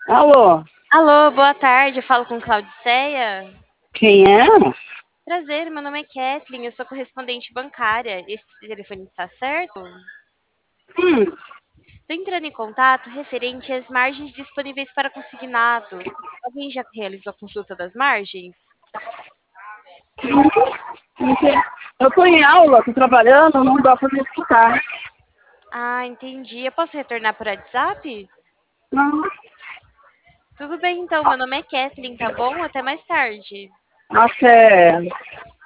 Alô, Alô, boa tarde. Eu falo com Claudiceia. quem é? Prazer, meu nome é Kathleen, eu sou correspondente bancária. Esse telefone está certo? Hum, Estou entrando em contato referente às margens disponíveis para consignado. Alguém já realizou a consulta das margens? não sei. Eu tô em aula, tô trabalhando, não dá pra me escutar. Ah, entendi. Eu posso retornar por WhatsApp? Não, Tudo bem, então. Meu nome é Kathleen, tá bom? Até mais tarde. até.